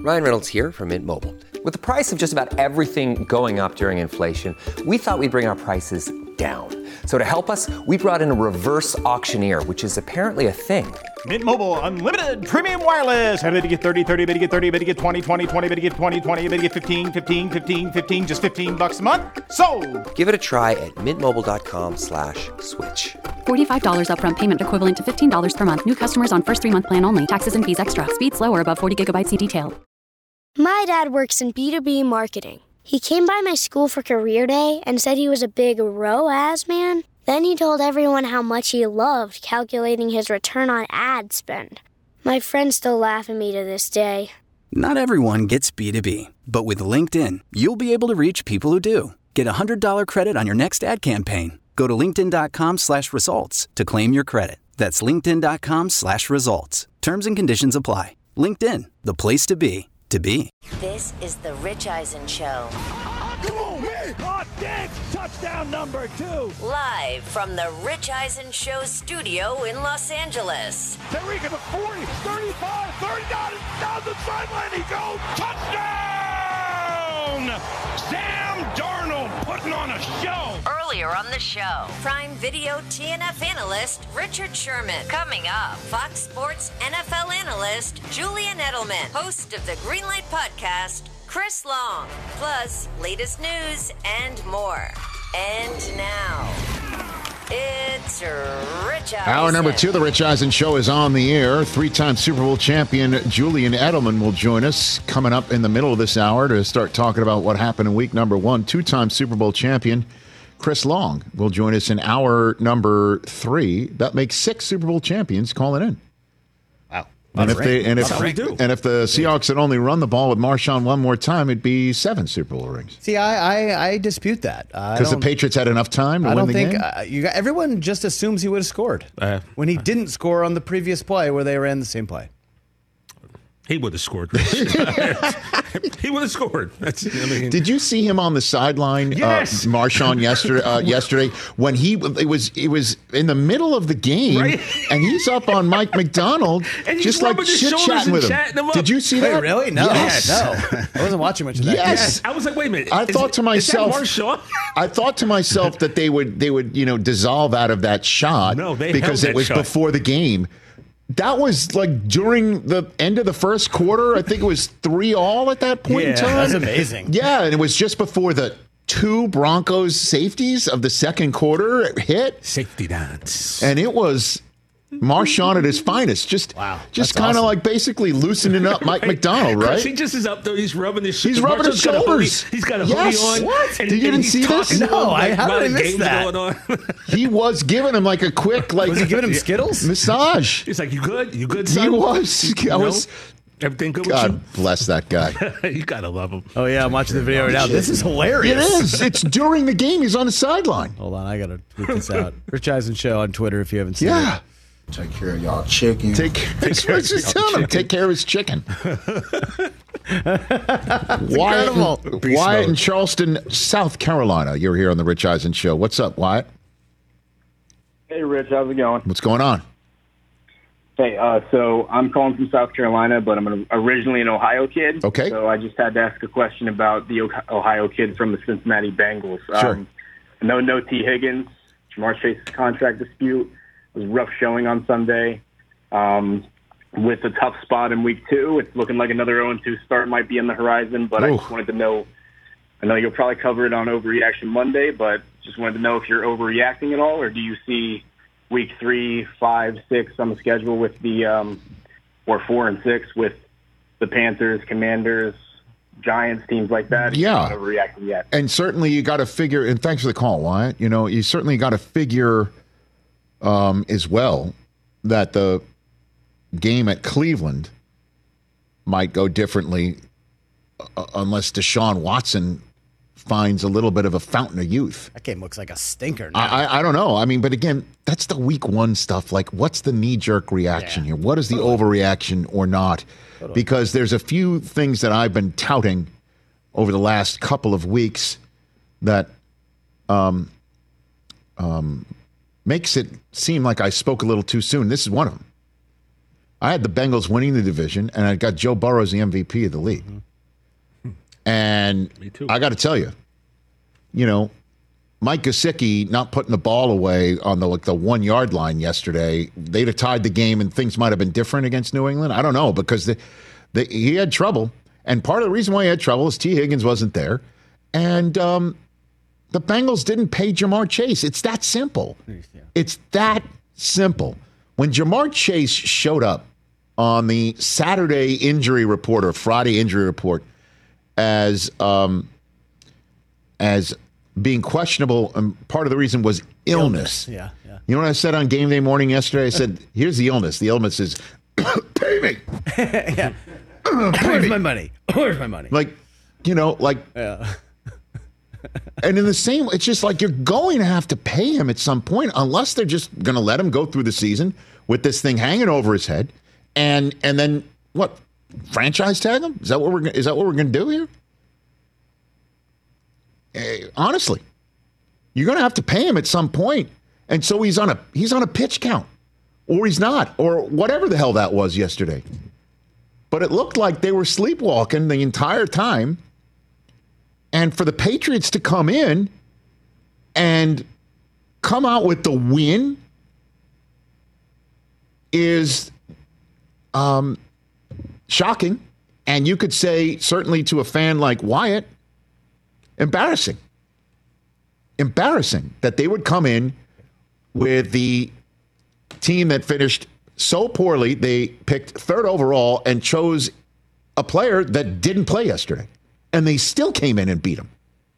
Ryan Reynolds here from Mint Mobile. With the price of just about everything going up during inflation, we thought we'd bring our prices down. So to help us, we brought in a reverse auctioneer, which is apparently a thing. Mint Mobile Unlimited Premium Wireless. How to get 30, 30, bit to get 30, bit to get 20, 20, 20, bit to get 20, 20, bit to get 15, 15, 15, 15, just $15 a month? Sold! Give it a try at mintmobile.com/switch. $45 upfront payment equivalent to $15 per month. New customers on first 3-month plan only. Taxes and fees extra. Speed slower above 40 gigabytes. See detail. My dad works in B2B marketing. He came by my school for career day and said he was a big ROAS man. Then he told everyone how much he loved calculating his return on ad spend. My friends still laugh at me to this day. Not everyone gets B2B, but with LinkedIn, you'll be able to reach people who do. Get a $100 credit on your next ad campaign. Go to linkedin.com/results to claim your credit. That's linkedin.com/results. Terms and conditions apply. LinkedIn, the place to be, to be. This is the Rich Eisen Show. Come on, man! Hot dance! Touchdown number 2! Live from the Rich Eisen Show studio in Los Angeles. Tyreek at the 40, 35, 39, down the sideline he goes! Touchdown! Sam Darnold putting on a show! Earlier on the show, Prime Video TNF analyst Richard Sherman. Coming up, Fox Sports NFL analyst Julian Edelman. Host of the Greenlight Podcast, Chris Long. Plus, latest news and more. And now, it's Rich Eisen. Hour number 2 of the Rich Eisen Show is on the air. 3-time Super Bowl champion Julian Edelman will join us coming up in the middle of this hour to start talking about what happened in week number 1. 2-time Super Bowl champion Chris Long will join us in hour number 3. That makes 6 Super Bowl champions calling in. Wow. And if the Seahawks had only run the ball with Marshawn one more time, it'd be 7 Super Bowl rings. See, I dispute that. Because the Patriots had enough time to win the game? Everyone just assumes he would have scored when he didn't score on the previous play where they ran the same play. He would have scored. He would have scored. Did you see him on the sideline, yes. Marshawn, yesterday when it was in the middle of the game, right? And he's up on Mike McDonald, and just like chit-chatting with him. Did you see that? Wait, really? No. Yes. No. I wasn't watching much of that. Yes. I was like, wait a minute. I thought to myself that they would dissolve out of that shot because it was before the game. That was like during the end of the first quarter. I think it was 3-3 at that point in time. That's amazing. Yeah, and it was just before the 2 Broncos safeties of the second quarter hit. Safety dance. And it was Marshawn at his finest. Just kind of like basically loosening up Mike McDonald, right? He just is up there. He's rubbing his shoulders. He's rubbing his shoulders. He's got a hoodie on. What? Did you didn't see this? No, how did I miss that? He was giving him like a quick, was he giving him Skittles? Massage. He's like, you good? You good, son? He was. Everything good God with bless that guy. You gotta love him. Oh yeah, I'm watching the video right now. This is hilarious. It is. It's during the game. He's on the sideline. Hold on, I gotta tweet this out. Rich Eisen Show on Twitter if you haven't seen it. Take care of y'all chicken. Take care of his chicken. Wyatt in Charleston, South Carolina. You're here on the Rich Eisen Show. What's up, Wyatt? Hey, Rich. How's it going? What's going on? Hey, so I'm calling from South Carolina, but I'm originally an Ohio kid. Okay. So I just had to ask a question about the Ohio kid from the Cincinnati Bengals. Sure. No T. Higgins, Jamar Chase's contract dispute. It was a rough showing on Sunday. With a tough spot in week 2, it's looking like another 0-2 start might be on the horizon, but I just wanted to know, I know you'll probably cover it on Overreaction Monday, but just wanted to know if you're overreacting at all, or do you see week 3, 5, 6 on the schedule with the, or 4 and 6 with the Panthers, Commanders, Giants, teams like that? Yeah. Not overreacting yet. And certainly you got to figure, and thanks for the call, Wyatt, you certainly got to figure as well that the game at Cleveland might go differently unless Deshaun Watson finds a little bit of a fountain of youth. That game looks like a stinker now. I don't know. I mean, but again, that's the week 1 stuff. Like, what's the knee-jerk reaction here? What is the overreaction or not? Because there's a few things that I've been touting over the last couple of weeks that makes it seem like I spoke a little too soon. This is one of them. I had the Bengals winning the division, and I got Joe Burrow as the MVP of the league. And Me too. I got to tell you, Mike Gesicki not putting the ball away on the 1 yard line yesterday, they'd have tied the game and things might have been different against New England. I don't know, because he had trouble. And part of the reason why he had trouble is T. Higgins wasn't there. And the Bengals didn't pay Jamar Chase. It's that simple. It's that simple. When Jamar Chase showed up on the Saturday injury report or Friday injury report as being questionable, and part of the reason was illness. Yeah. You know what I said on game day morning yesterday? I said, here's the illness. The illness is, pay me. Yeah. Where's my money? Where's my money? Yeah. And in the same, it's just like you're going to have to pay him at some point, unless they're just going to let him go through the season with this thing hanging over his head, and then what? Franchise tag him? Is that what we're going to do here? Honestly, you're going to have to pay him at some point, and so he's on a pitch count, or he's not, or whatever the hell that was yesterday. But it looked like they were sleepwalking the entire time. And for the Patriots to come in and come out with the win is shocking. And you could say, certainly to a fan like Wyatt, embarrassing. Embarrassing that they would come in with the team that finished so poorly. They picked third overall and chose a player that didn't play yesterday. And they still came in and beat him.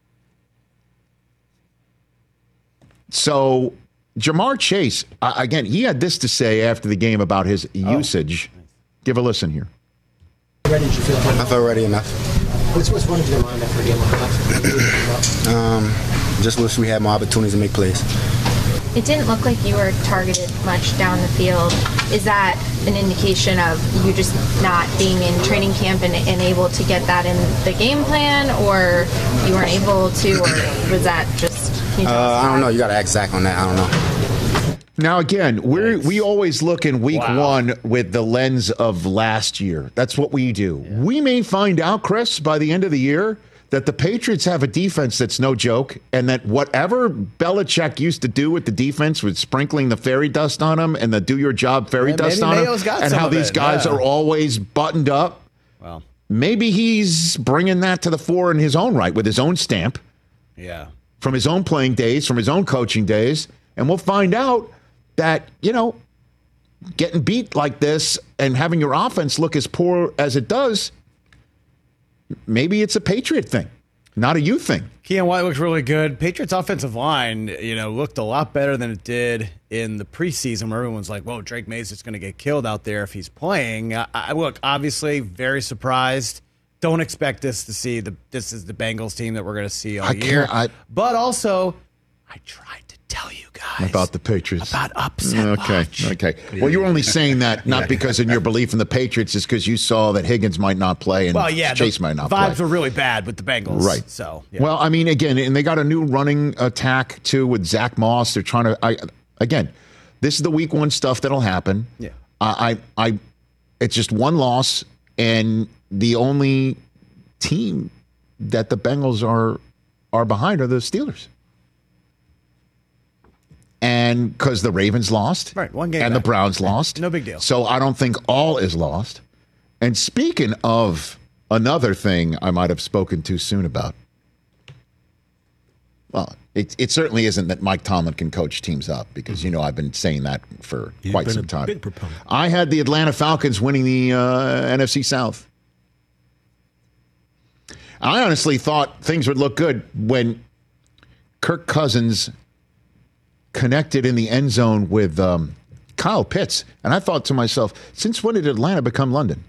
So Jamar Chase, again, he had this to say after the game about his usage. Give a listen here. Ready did you feel? I felt ready enough. What's running through your mind after a game like that? Just wish we had more opportunities to make plays. It didn't look like you were targeted much down the field. Is that an indication of you just not being in training camp and able to get that in the game plan, or you weren't able to, or was that just... I don't know. You got to ask Zach on that. I don't know. Now, again, we always look in week one with the lens of last year. That's what we do. Yeah. We may find out, Chris, by the end of the year, that the Patriots have a defense that's no joke, and that whatever Belichick used to do with the defense with sprinkling the fairy dust on them and the do-your-job fairy dust on them, and how these guys are always buttoned up, well, maybe he's bringing that to the fore in his own right with his own stamp. Yeah. From his own playing days, from his own coaching days, and we'll find out that, getting beat like this and having your offense look as poor as it does, maybe it's a Patriot thing, not a you thing. Keon White looks really good. Patriots offensive line, looked a lot better than it did in the preseason, where everyone's like, whoa, Drake Mays is going to get killed out there if he's playing. I look, obviously, very surprised. Don't expect this to see this is the Bengals team that we're going to see all year. But also, I tried to tell you guys about the Patriots. About upset watch. Okay. Well, you're only saying that not because in your belief in the Patriots, is because you saw that Higgins might not play and Chase might not play. Vibes were really bad with the Bengals. Right. So, yeah. Well, I mean, again, and they got a new running attack, too, with Zach Moss. They're trying to again, this is the week one stuff that'll happen. Yeah. It's just one loss, and the only team that the Bengals are behind are the Steelers. And because the Ravens lost, right, one game and back. The Browns lost. No big deal. So I don't think all is lost. And speaking of another thing I might have spoken too soon about, well, it certainly isn't that Mike Tomlin can coach teams up, because, I've been saying that for quite some time. Big proponent. I had the Atlanta Falcons winning the NFC South. I honestly thought things would look good when Kirk Cousins connected in the end zone with Kyle Pitts. And I thought to myself, since when did Atlanta become London?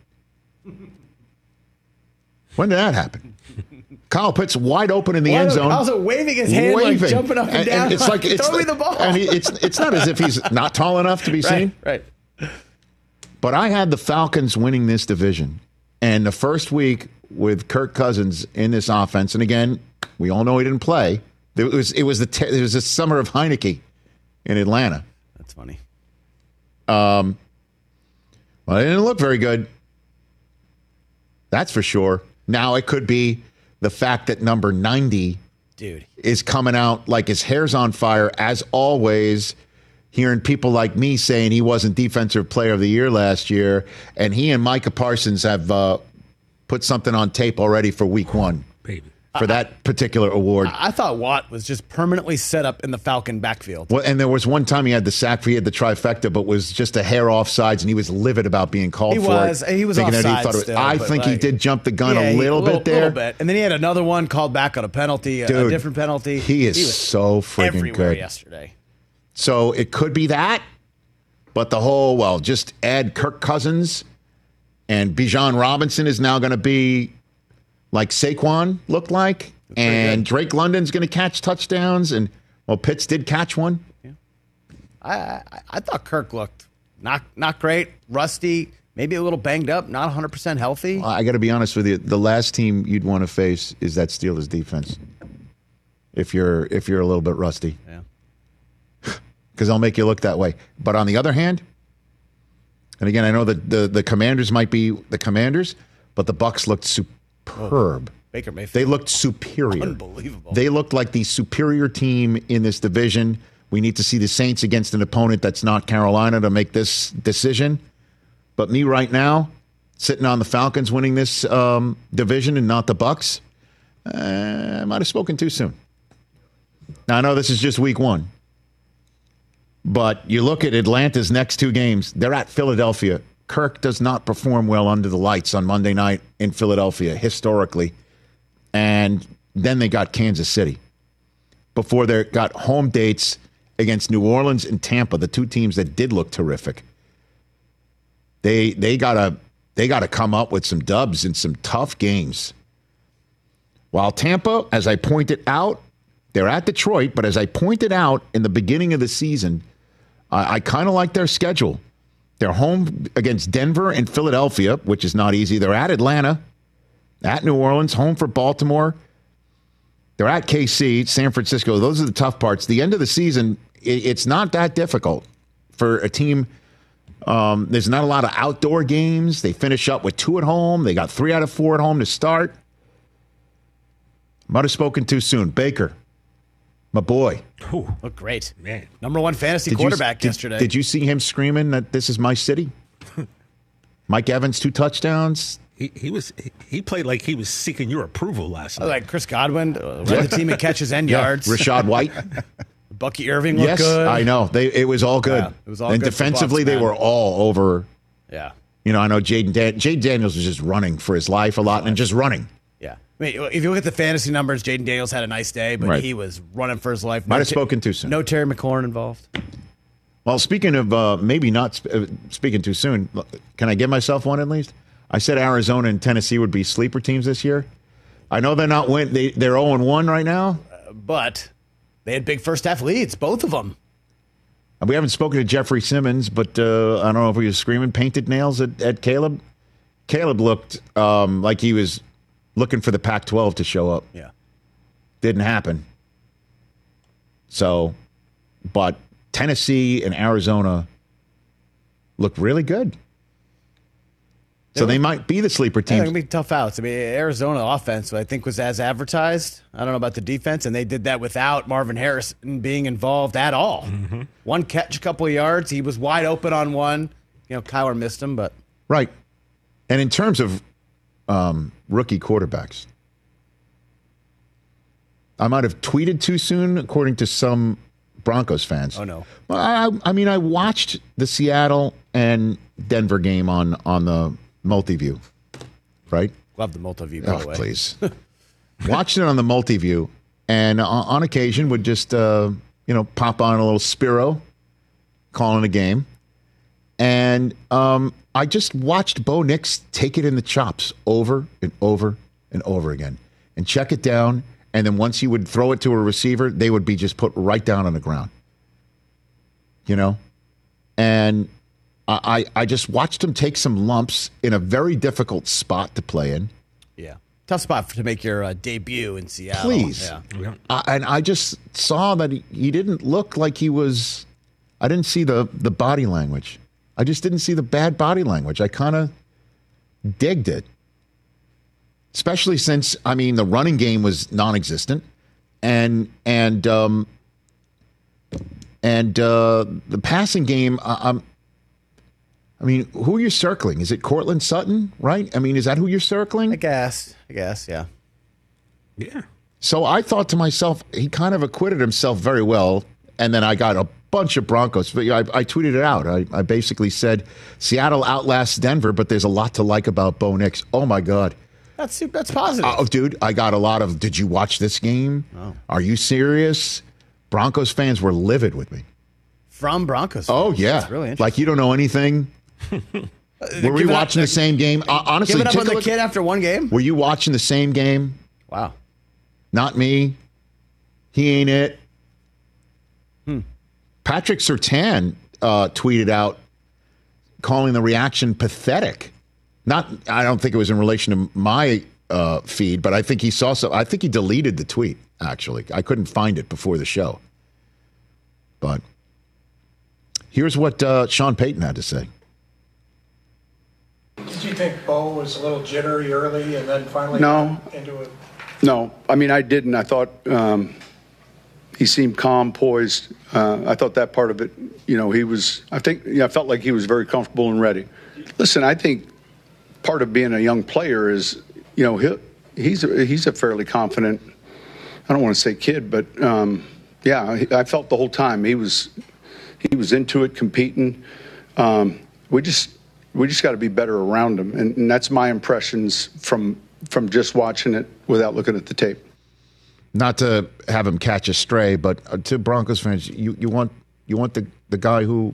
When did that happen? Kyle Pitts wide open in the end zone. Also waving his hand, like jumping up and down. And it's like, throw me the ball. And it's not as if he's not tall enough to be seen. Right. But I had the Falcons winning this division. And the first week with Kirk Cousins in this offense, and again, we all know he didn't play. It was the summer of Heineke in Atlanta. That's funny. Well, it didn't look very good. That's for sure. Now it could be the fact that number 90 is coming out like his hair's on fire, as always, hearing people like me saying he wasn't Defensive Player of the Year last year, and he and Micah Parsons have put something on tape already for week 1. Baby. For that particular award. I thought Watt was just permanently set up in the Falcon backfield. Well, and there was one time he had the sack, he had the trifecta, but was just a hair off sides, and he was livid about being called for it. He was offside still. I think he did jump the gun a little bit there. And then he had another one called back on a penalty, a different penalty. He was so friggin' everywhere good yesterday. So it could be that, but the whole, just add Kirk Cousins, and Bijan Robinson is now going to be like Saquon looked like, and Drake London's going to catch touchdowns, and Pitts did catch one. Yeah. I thought Kirk looked not great, rusty, maybe a little banged up, not 100% healthy. I got to be honest with you, the last team you'd want to face is that Steelers defense. If you're a little bit rusty, because they'll make you look that way. But on the other hand, and again, I know that the Commanders might be the Commanders, but the Bucks looked superb. Baker Mayfield. They looked superior. Unbelievable. They looked like the superior team in this division. We need to see the Saints against an opponent that's not Carolina to make this decision. But me right now, sitting on the Falcons winning this division and not the Bucks, I might have spoken too soon. Now, I know this is just week 1. But you look at Atlanta's next 2 games, they're at Philadelphia. Kirk does not perform well under the lights on Monday night in Philadelphia, historically. And then they got Kansas City before they got home dates against New Orleans and Tampa, the 2 teams that did look terrific. They gotta come up with some dubs in some tough games. While Tampa, as I pointed out, they're at Detroit, but as I pointed out in the beginning of the season, I kind of like their schedule. They're home against Denver and Philadelphia, which is not easy. They're at Atlanta, at New Orleans, home for Baltimore. They're at KC, San Francisco. Those are the tough parts. The end of the season, it's not that difficult for a team. There's not a lot of outdoor games. They finish up with 2 at home. They got 3 out of 4 at home to start. Might have spoken too soon. Baker, my boy. Ooh, looked great. Man. Number 1 fantasy quarterback yesterday. Did you see him screaming that this is my city? Mike Evans, 2 touchdowns. He played like he was seeking your approval last night. Like Chris Godwin led the team in catches and yards. Rashad White. Bucky Irving looked good. I know. It was all good. Yeah, it was all and good defensively, Bucks, they were all over. Yeah. I know Jaden Daniels was just running for his life a lot and just running. Yeah. I mean, if you look at the fantasy numbers, Jaden Daniels had a nice day, but he was running for his life. Might have spoken too soon. No Terry McLaurin involved. Well, speaking of maybe not speaking too soon, can I give myself one at least? I said Arizona and Tennessee would be sleeper teams this year. I know they're not win. They're 0-1 right now. But they had big first-half leads, both of them. We haven't spoken to Jeffrey Simmons, but I don't know if he was screaming painted nails at Caleb. Caleb looked like he was looking for the Pac-12 to show up. Yeah. Didn't happen. So, but Tennessee and Arizona look really good. So they might be the sleeper teams. They're going to be tough outs. I mean, Arizona offense, I think, was as advertised. I don't know about the defense, and they did that without Marvin Harrison being involved at all. Mm-hmm. One catch, a couple of yards. He was wide open on one. Kyler missed him, but... Right. And in terms of rookie quarterbacks, I might have tweeted too soon, according to some Broncos fans. Oh, no. I mean, I watched the Seattle and Denver game on the multi-view, right? Love the multi-view, by the way. Please. Watched it on the multi-view, and on occasion would just, pop on a little Spiro, calling a game. And I just watched Bo Nix take it in the chops over and over and over again and check it down. And then once he would throw it to a receiver, they would be just put right down on the ground. And I just watched him take some lumps in a very difficult spot to play in. Yeah. Tough spot to make your debut in Seattle. Please. Yeah. And I just saw that he didn't look like he was – I didn't see the body language. I just didn't see the bad body language. I kind of digged it. Especially since, I mean, the running game was non-existent. And the passing game, I mean, who are you circling? Is it Cortland Sutton, right? I mean, is that who you're circling? I guess, yeah. Yeah. So I thought to myself, he kind of acquitted himself very well. And then I got a bunch of Broncos. I tweeted it out. I basically said, Seattle outlasts Denver, but there's a lot to like about Bo Nix. Oh, my God. That's positive. Oh, dude, I got a lot of, did you watch this game? Oh. Are you serious? Broncos fans were livid with me. From Broncos fans. Oh, yeah. That's really interesting. Like, you don't know anything? Were we watching the same game? Honestly, giving up on the kid after one game? Were you watching the same game? Wow. Not me. He ain't it. Patrick Surtain tweeted out calling the reaction pathetic. I don't think it was in relation to my feed, but I think he saw so. I think he deleted the tweet, actually. I couldn't find it before the show. But here's what Sean Payton had to say. Did you think Bo was a little jittery early and then finally No. got into it? No, I mean, I didn't. I thought he seemed calm, poised. I thought that part of it, I felt like he was very comfortable and ready. Listen, I think part of being a young player is, he's a fairly confident, I don't want to say kid, but I felt the whole time he was into it, competing. We just got to be better around him, and that's my impressions from just watching it without looking at the tape. Not to have him catch a stray, but to Broncos fans, you want the guy who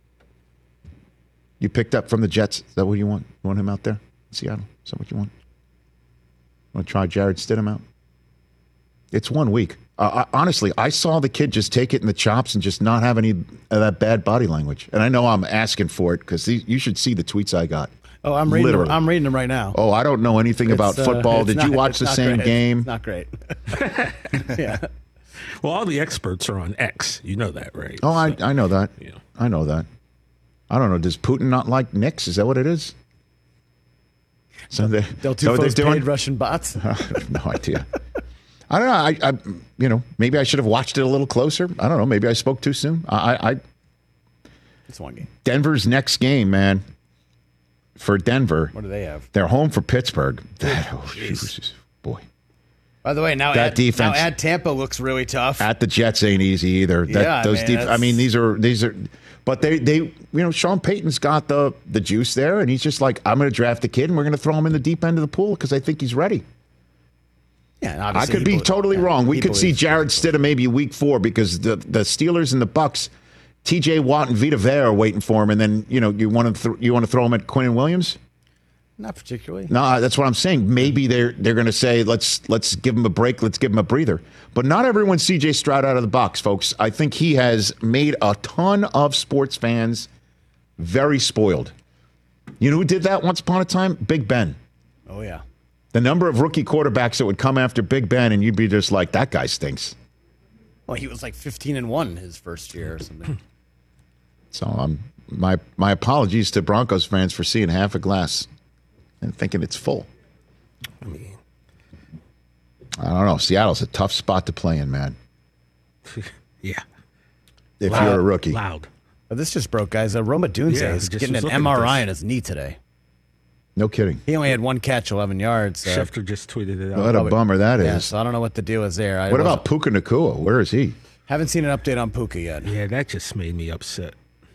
you picked up from the Jets. Is that what you want? You want him out there in Seattle? Is that what you want? Want to try Jarrett Stidham out? It's 1 week. Honestly, I saw the kid just take it in the chops and just not have any of that bad body language. And I know I'm asking for it because you should see the tweets I got. Oh, I'm reading them right now. Oh, I don't know anything about football. Did you watch the same game? It's not great. Yeah. Well, all the experts are on X. You know that, right? Oh, I know that. Yeah. I know that. I don't know. Does Putin not like Knicks? Is that what it is? So Del Tufo's paid Russian bots? I have no idea. I don't know. Maybe I should have watched it a little closer. I don't know. Maybe I spoke too soon. It's one game. Denver's next game, man. For Denver. What do they have? They're home for Pittsburgh. Boy. By the way, now at Tampa looks really tough. At the Jets ain't easy either. These are but they Sean Payton's got the juice there, and he's just like, I'm going to draft the kid and we're going to throw him in the deep end of the pool because I think he's ready. Yeah, I could be totally wrong. We could see Jarrett Stidham maybe week 4 because the Steelers and the Bucks, T.J. Watt and Vita Vea are waiting for him, and then you want to throw him at Quinnen Williams? Not particularly. No, that's what I'm saying. Maybe they're going to say let's give him a break, let's give him a breather. But not everyone's C.J. Stroud out of the box, folks. I think he has made a ton of sports fans very spoiled. You know who did that once upon a time? Big Ben. Oh yeah. The number of rookie quarterbacks that would come after Big Ben, and you'd be just like, that guy stinks. Well, he was like 15-1 his first year or something. So my apologies to Broncos fans for seeing half a glass and thinking it's full. I mean, I don't know. Seattle's a tough spot to play in, man. Yeah. If you're a rookie. Loud. But this just broke, guys. Roma Dunze is getting an MRI on his knee today. No kidding. He only had one catch, 11 yards. Schefter just tweeted it out. What a bummer that is. Yeah, so I don't know what the deal is there. What about Puka Nacua? Where is he? Haven't seen an update on Puka yet. Yeah, that just made me upset.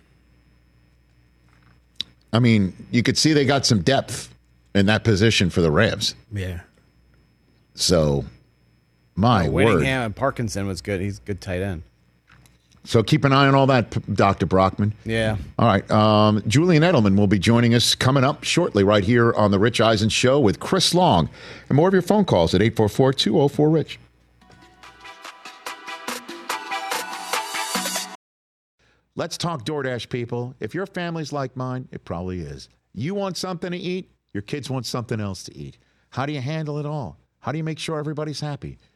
I mean, you could see they got some depth in that position for the Rams. Yeah. So, my word. Whittingham and Parkinson was good. He's a good tight end. So keep an eye on all that, Dr. Brockman. Yeah. All right. Julian Edelman will be joining us coming up shortly right here on The Rich Eisen Show with Chris Long. And more of your phone calls at 844-204-RICH. Let's talk DoorDash, people. If your family's like mine, it probably is. You want something to eat, your kids want something else to eat. How do you handle it all? How do you make sure everybody's happy?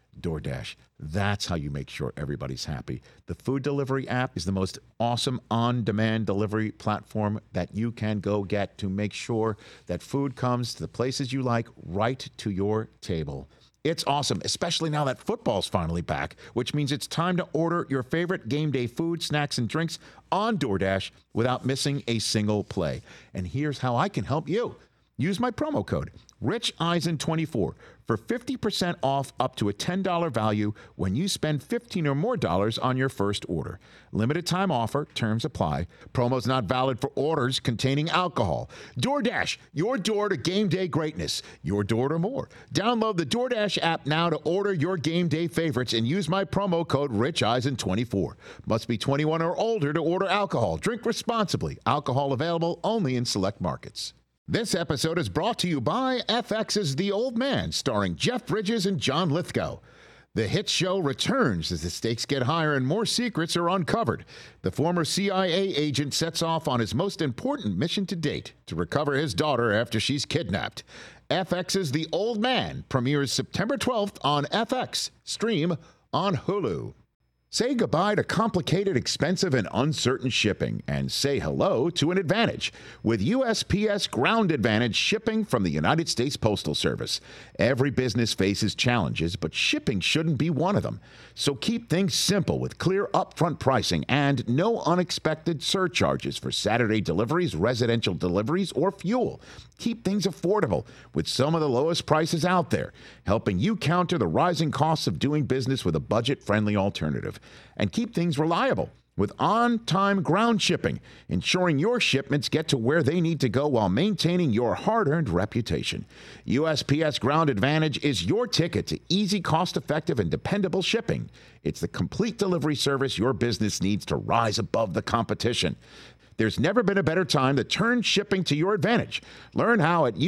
DoorDash. That's how you make sure everybody's happy. The food delivery app is the most awesome on-demand delivery platform that you can go get to make sure that food comes to the places you like right to your table. It's awesome, especially now that football's finally back, which means it's time to order your favorite game day food, snacks, and drinks on DoorDash without missing a single play. And here's how I can help you. Use my promo code, RichEisen24, for 50% off up to a $10 value when you spend $15 or more on your first order. Limited time offer, terms apply. Promo's not valid for orders containing alcohol. DoorDash, your door to game day greatness. Your door to more. Download the DoorDash app now to order your game day favorites and use my promo code RichEisen24. Must be 21 or older to order alcohol. Drink responsibly. Alcohol available only in select markets. This episode is brought to you by FX's The Old Man, starring Jeff Bridges and John Lithgow. The hit show returns as the stakes get higher and more secrets are uncovered. The former CIA agent sets off on his most important mission to date, to recover his daughter after she's kidnapped. FX's The Old Man premieres September 12th on FX. Stream on Hulu. Say goodbye to complicated, expensive, and uncertain shipping, and say hello to an advantage with USPS Ground Advantage shipping from the United States Postal Service. Every business faces challenges, but shipping shouldn't be one of them. So keep things simple with clear upfront pricing and no unexpected surcharges for Saturday deliveries, residential deliveries, or fuel. Keep things affordable with some of the lowest prices out there, helping you counter the rising costs of doing business with a budget-friendly alternative. And keep things reliable with on-time ground shipping, ensuring your shipments get to where they need to go while maintaining your hard-earned reputation. USPS Ground Advantage is your ticket to easy, cost-effective, and dependable shipping. It's the complete delivery service your business needs to rise above the competition. There's never been a better time to turn shipping to your advantage. Learn how at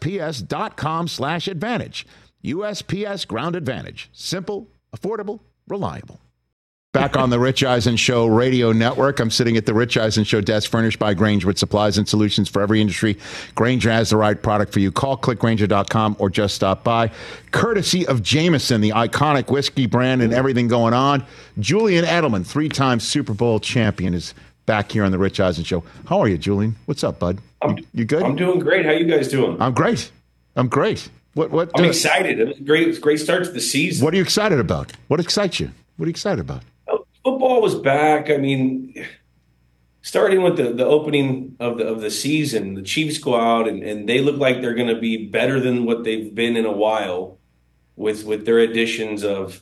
USPS.com/advantage. USPS Ground Advantage. Simple, affordable, reliable. Back on the Rich Eisen Show radio network. I'm sitting at the Rich Eisen Show desk furnished by Grainger with supplies and solutions for every industry. Grainger has the right product for you. Call clickgrainger.com or just stop by. Courtesy of Jameson, the iconic whiskey brand and everything going on. Julian Edelman, 3-time Super Bowl champion, is back here on the Rich Eisen Show. How are you, Julian? What's up, bud? You good? I'm doing great. How you guys doing? I'm great. What? I'm excited. It was great start to the season. What are you excited about? What excites you? What are you excited about? Football was back. I mean, starting with the opening of the season, the Chiefs go out and they look like they're going to be better than what they've been in a while with their additions of,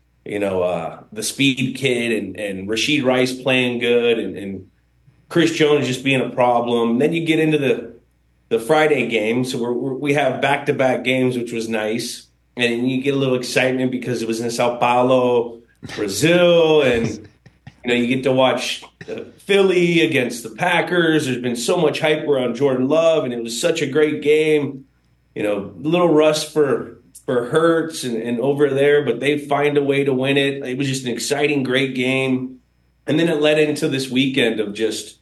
the speed kid and Rashid Rice playing good and Chris Jones just being a problem. Then you get into the Friday game. So we have back-to-back games, which was nice. And you get a little excitement because it was in Sao Paulo, Brazil, and you get to watch Philly against the Packers. There's been so much hype around Jordan Love, and it was such a great game. Little rust for Hurts and over there, but they find a way to win it. It was just an exciting, great game. And then it led into this weekend of just,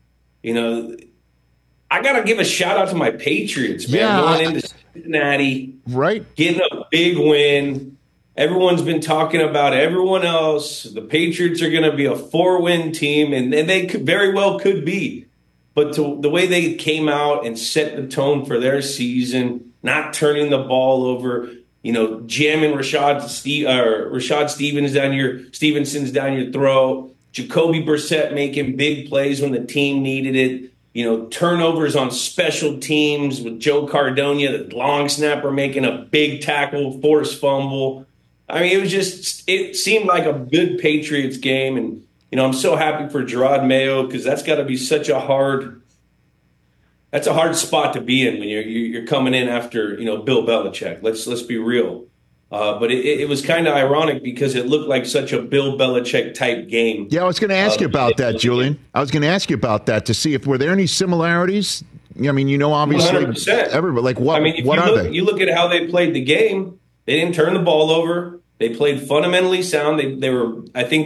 I got to give a shout out to my Patriots, man. Yeah, going into Cincinnati, right, getting a big win. Everyone's been talking about everyone else. The Patriots are going to be a 4-win team, and they very well could be. But the way they came out and set the tone for their season, not turning the ball over, jamming Rashad Stevenson's down your throat, Jacoby Brissett making big plays when the team needed it. Turnovers on special teams with Joe Cardona, the long snapper, making a big tackle, forced fumble. I mean, it seemed like a good Patriots game. And, I'm so happy for Gerard Mayo because that's got to be such a hard spot to be in when you're coming in after, Bill Belichick. Let's be real. But it was kind of ironic because it looked like such a Bill Belichick type game. Yeah, I was going to ask you about that, Julian. I was going to ask you about that to see if were there any similarities. I mean, obviously, 100%. Everybody, what are they? You look at how they played the game. They didn't turn the ball over. They played fundamentally sound. They were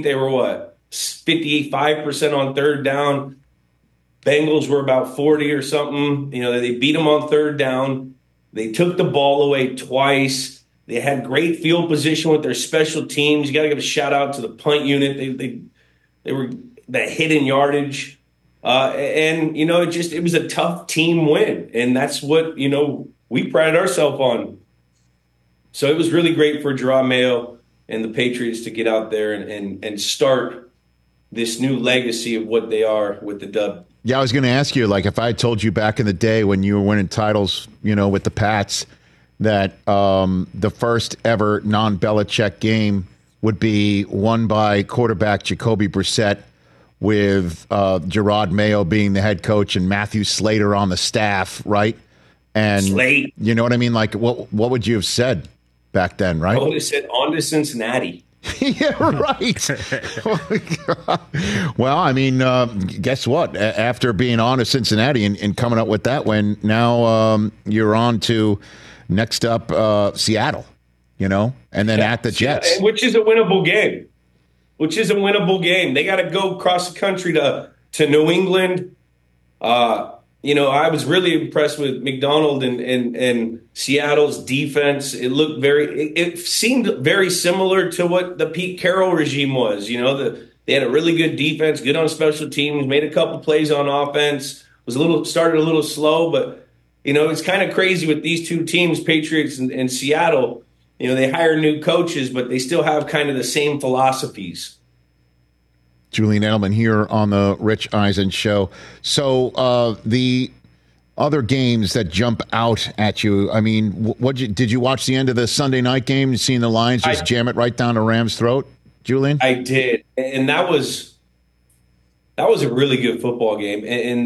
55% on third down. Bengals were about 40 or something. They beat them on third down. They took the ball away twice. They had great field position with their special teams. You got to give a shout out to the punt unit. They were that hidden yardage. And, it was a tough team win. And that's what, we prided ourselves on. So it was really great for Jerod Mayo and the Patriots to get out there and start this new legacy of what they are with the dub. Yeah, I was going to ask you, like, if I had told you back in the day when you were winning titles, with the Pats, that the first ever non-Belichick game would be won by quarterback Jacoby Brissett with Jerod Mayo being the head coach and Matthew Slater on the staff, right? And Slate. You know what I mean? Like, what would you have said back then, right? I would have said on to Cincinnati. Yeah, right. Well, I mean, guess what? After being on to Cincinnati and coming up with that win, now you're on to next up Seattle, and then at the Jets. Which is a winnable game. They got to go across the country to New England. I was really impressed with McDonald and Seattle's defense. It seemed very similar to what the Pete Carroll regime was. They had a really good defense, good on special teams, made a couple plays on offense, started a little slow, but it's kind of crazy with these two teams, Patriots and Seattle. They hire new coaches, but they still have kind of the same philosophies. Julian Edelman here on the Rich Eisen Show. So the other games that jump out at you, I mean, did you watch the end of the Sunday night game? You seen the Lions just jam it right down the Rams' throat, Julian? I did, and that was a really good football game, and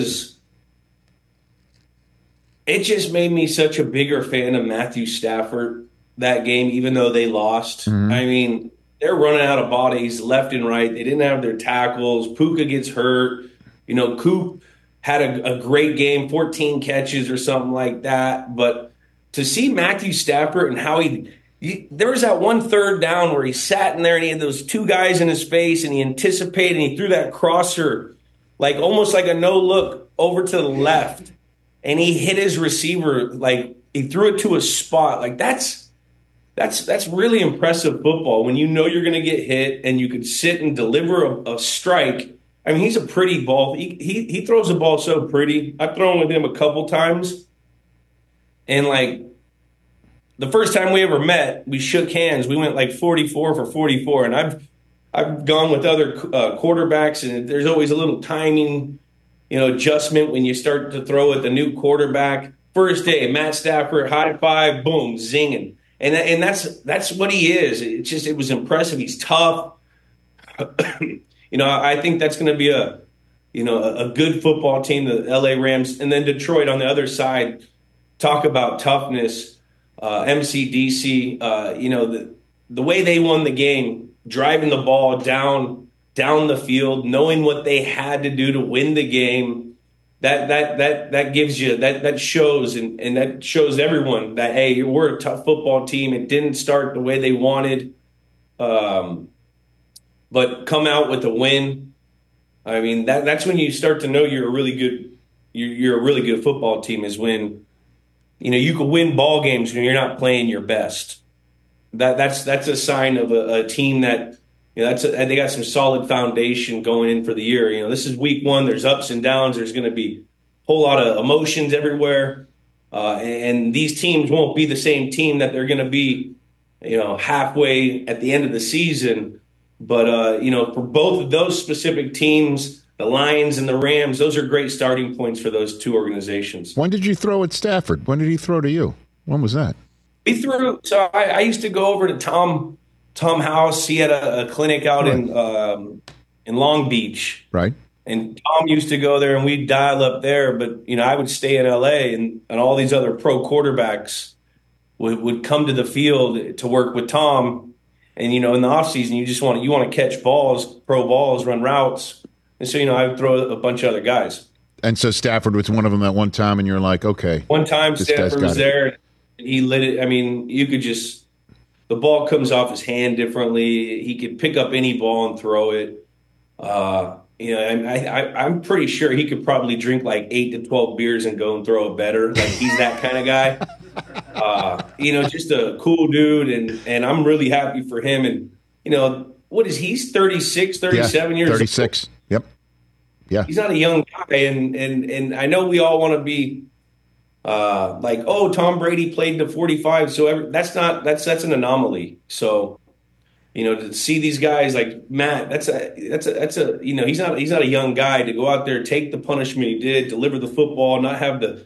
it just made me such a bigger fan of Matthew Stafford that game, even though they lost. Mm-hmm. I mean, they're running out of bodies left and right. They didn't have their tackles. Puka gets hurt. Coop had a great game, 14 catches or something like that. But to see Matthew Stafford and how there was that one third down where he sat in there and he had those two guys in his face and he anticipated and he threw that crosser like almost like a no look over to the left. And he hit his receiver, like he threw it to a spot. Like that's really impressive football when you're going to get hit and you could sit and deliver a strike. I mean, he's a pretty ball. He throws the ball so pretty. I've thrown with him a couple times. And, like, the first time we ever met, we shook hands. We went, like, 44 for 44. And I've gone with other quarterbacks, and there's always a little timing, adjustment when you start to throw at the new quarterback. First day, Matt Stafford, high five, boom, zinging. And that's what he is. It was impressive. He's tough. I think that's going to be a good football team, the LA Rams, and then Detroit on the other side. Talk about toughness. MCDC, the way they won the game, driving the ball down the field, knowing what they had to do to win the game. That gives you that shows and that shows everyone that, hey, we're a tough football team. It didn't start the way they wanted, but come out with a win. I mean, that's when you start to know you're a really good football team, is when you can win ball games when you're not playing your best. That's a sign of a team that they got some solid foundation going in for the year. This is week one. There's ups and downs. There's going to be a whole lot of emotions everywhere. And these teams won't be the same team that they're going to be, halfway at the end of the season. But, for both of those specific teams, the Lions and the Rams, those are great starting points for those two organizations. When did you throw at Stafford? When did he throw to you? When was that? So I used to go over to Tom House. He had a clinic out in Long Beach. Right. And Tom used to go there and we'd dial up there. But, I would stay in LA and all these other pro quarterbacks would come to the field to work with Tom. And, in the offseason, you want to catch pro balls, run routes. And so, I would throw a bunch of other guys. And so Stafford was one of them at one time, and you're like, okay. One time Stafford was there. He lit it. I mean, you could just – the ball comes off his hand differently. He could pick up any ball and throw it. I'm pretty sure he could probably drink like 8 to 12 beers and go and throw it better. Like, he's that kind of guy. just a cool dude, and I'm really happy for him. And, what is he's 36, 37 years old? 36. Yep. Yeah. He's not a young guy, and I know we all want to be like, oh, Tom Brady played to 45, so that's an anomaly. So, to see these guys like Matt, that's a he's not a young guy to go out there, take the punishment he did, deliver the football, not have the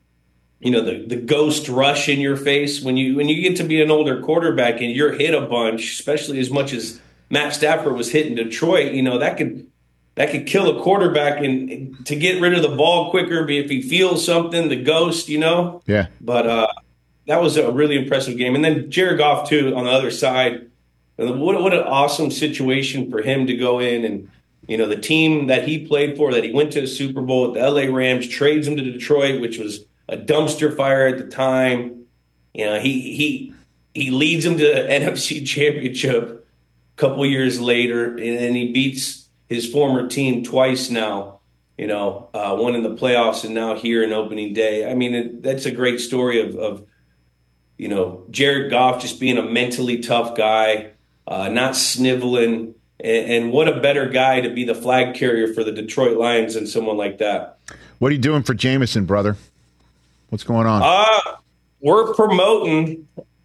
ghost rush in your face when you get to be an older quarterback and you're hit a bunch, especially as much as Matt Stafford was hit in Detroit. That could kill a quarterback, and to get rid of the ball quicker if he feels something, the ghost, Yeah. But that was a really impressive game. And then Jared Goff, too, on the other side. What an awesome situation for him to go in and, the team that he played for, that he went to the Super Bowl with the LA Rams, trades him to Detroit, which was a dumpster fire at the time. He leads them to the NFC Championship a couple years later, and then he beats his former team twice now, one in the playoffs and now here in opening day. I mean, that's a great story of Jared Goff just being a mentally tough guy, not sniveling, and what a better guy to be the flag carrier for the Detroit Lions than someone like that. What are you doing for Jameson, brother? What's going on? We're promoting.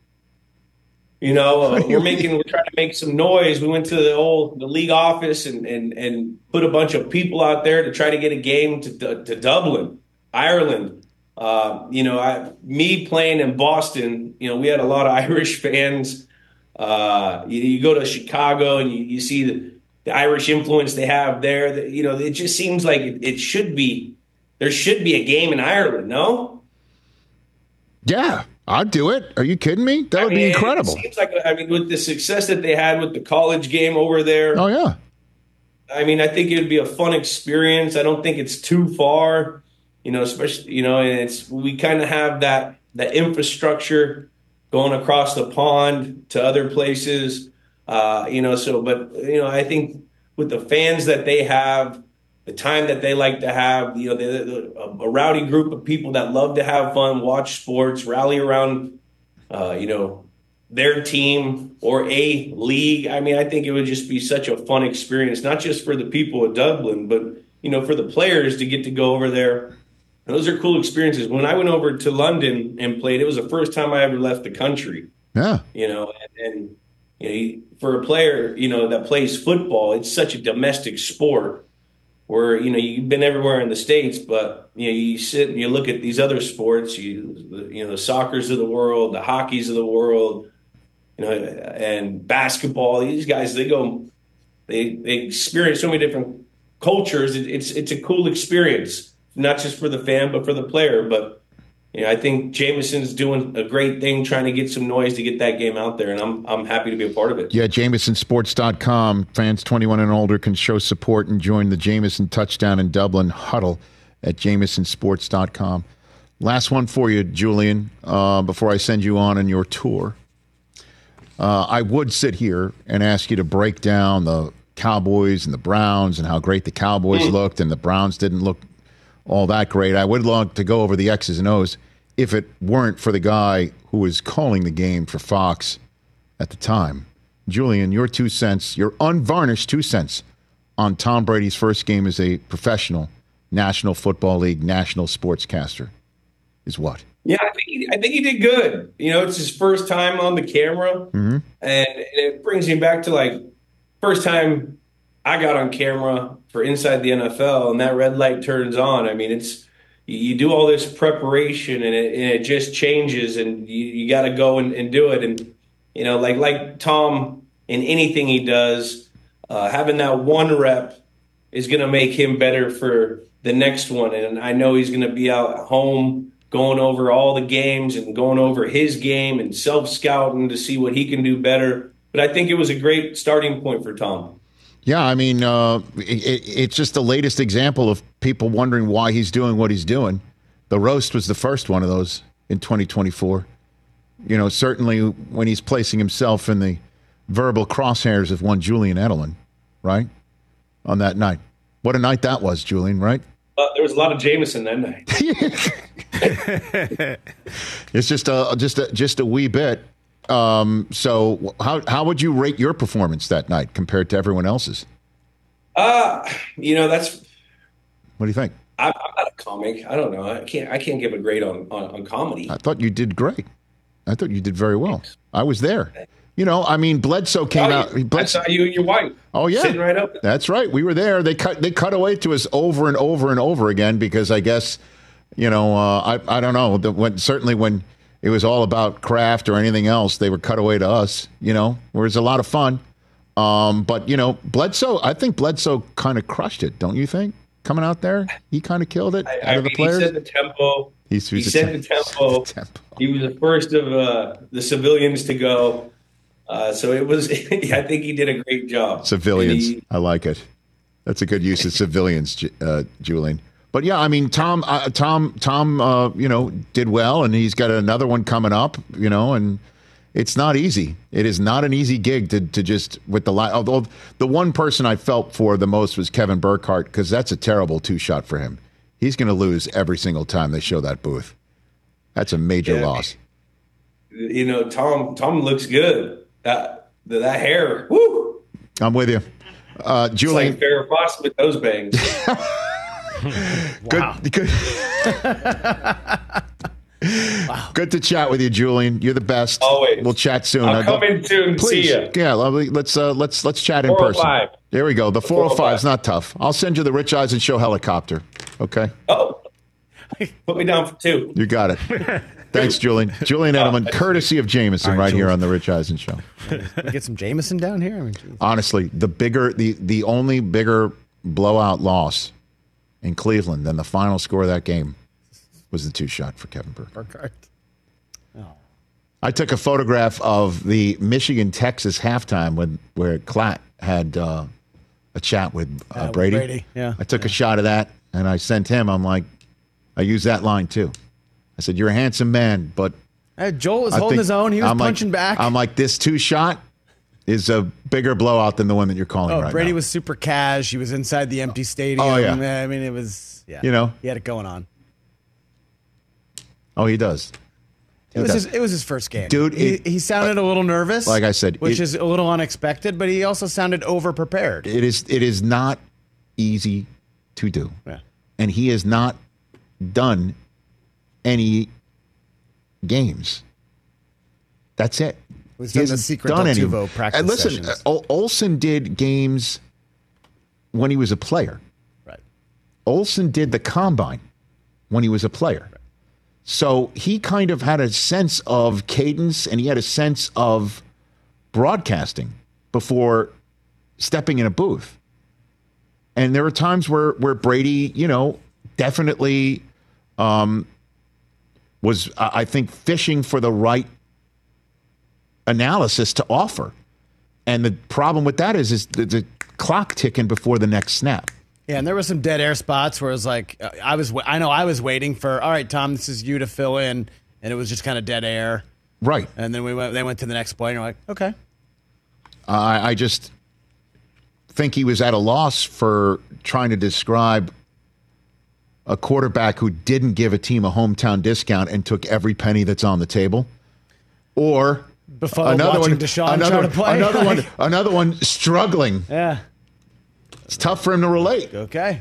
We're trying to make some noise. We went to the league office and put a bunch of people out there to try to get a game to Dublin, Ireland. Me playing in Boston, we had a lot of Irish fans. You go to Chicago and you see the Irish influence they have there. It just seems like there should be a game in Ireland, no? Yeah, I'd do it. Are you kidding me? That would be incredible. It seems like, with the success that they had with the college game over there. Oh, yeah. I think it would be a fun experience. I don't think it's too far, especially, and we kind of have that infrastructure going across the pond to other places, I think with the fans that they have, the time that they like to have, a rowdy group of people that love to have fun, watch sports, rally around, their team or a league. I think it would just be such a fun experience, not just for the people of Dublin, but, for the players to get to go over there. Those are cool experiences. When I went over to London and played, it was the first time I ever left the country. Yeah. For a player, that plays football, it's such a domestic sport. Where you've been everywhere in the States, but you sit and you look at these other sports, the soccers of the world, the hockeys of the world, and basketball. These guys, they experience so many different cultures. It's a cool experience, not just for the fan but for the player. But I think Jameson's doing a great thing, trying to get some noise to get that game out there, and I'm happy to be a part of it. Yeah, JamesonSports.com. Fans 21 and older can show support and join the Jameson Touchdown in Dublin huddle at JamesonSports.com. Last one for you, Julian, before I send you on your tour. I would sit here and ask you to break down the Cowboys and the Browns and how great the Cowboys looked and the Browns didn't look all that great. I would love to go over the X's and O's if it weren't for the guy who was calling the game for Fox at the time. Julian, your 2 cents, your unvarnished 2 cents on Tom Brady's first game as a professional National Football League national sportscaster is what? Yeah, I think he did good. It's his first time on the camera, and it brings me back to first time I got on camera for Inside the NFL, and that red light turns on. It's you do all this preparation, and it just changes, and you got to go and do it. And like Tom in anything he does, having that one rep is going to make him better for the next one. And I know he's going to be out at home going over all the games and going over his game and self-scouting to see what he can do better. But I think it was a great starting point for Tom. Yeah, it's just the latest example of people wondering why he's doing what he's doing. The roast was the first one of those in 2024. Certainly when he's placing himself in the verbal crosshairs of one Julian Edelman, right? On that night. What a night that was, Julian, right? There was a lot of Jameson that night. It's just a wee bit. So how would you rate your performance that night compared to everyone else's? That's. What do you think? I'm not a comic. I don't know. I can't give a grade on comedy. I thought you did great. I thought you did very well. I was there. Bledsoe came out. I saw you and your wife. Oh yeah, sitting right up there. That's right. We were there. They cut away to us over and over and over again because I guess, I don't know. When it was all about craft or anything else, they were cut away to us. Where it's a lot of fun. But Bledsoe, I think Bledsoe kind of crushed it. Don't you think? Coming out there, he kind of killed it. Out of the players, he set the tempo. He set the tempo. He was the first of the civilians to go. So it was. I think he did a great job. Civilians, I like it. That's a good use of civilians, Julian. But yeah, Tom, did well, and he's got another one coming up. And it's not easy. It is not an easy gig to just with the line. Although the one person I felt for the most was Kevin Burkhardt, because that's a terrible 2-shot for him. He's going to lose every single time they show that booth. That's a major loss. Tom looks good. That hair, woo! I'm with you, Julian. It's like Farrah Fawcett with those bangs. Good. Wow. Good to chat with you, Julian. You're the best. Always. We'll chat soon. I'll come in soon and see you. Yeah, let's chat in person. There we go. The 405 is not tough. I'll send you the Rich Eisen Show helicopter. Okay. Oh, put me down for 2. You got it. Thanks, Julian. Julian Edelman, courtesy of Jameson, right here on the Rich Eisen Show. Can we get some Jameson down here? Honestly, the only bigger blowout loss in Cleveland than the final score of that game was the 2-shot for Kevin Burkhardt. Oh. I took a photograph of the Michigan-Texas halftime where Klatt had a chat with Brady. Yeah. I took a shot of that, and I sent him. I'm like, I used that line, too. I said, you're a handsome man, but... Joel was holding his own. He was punching back. I'm like, this 2-shot is a bigger blowout than the one that you're calling right Brady now. was super cash. He was inside the empty stadium. Oh, yeah. It was... Yeah. He had it going on. Oh, he does. It was his first game. Dude, he sounded a little nervous. Like I said. Which is a little unexpected, but he also sounded over-prepared. It is not easy to do. Yeah. And he has not done any games. That's it. He hasn't the secret done any practice and listen, sessions. Olsen did games when he was a player. Right. Olsen did the combine when he was a player. Right. So he kind of had a sense of cadence and he had a sense of broadcasting before stepping in a booth. And there were times where Brady, definitely was, I think, fishing for the right analysis to offer. And the problem with that is the clock ticking before the next snap. Yeah, and there were some dead air spots where it was like, I was waiting for, all right, Tom, this is you to fill in. And it was just kind of dead air. Right. And then they went to the next play and you're like, okay. I just think he was at a loss for trying to describe a quarterback who didn't give a team a hometown discount and took every penny that's on the table. Or another one struggling. Yeah. It's tough for him to relate. Okay.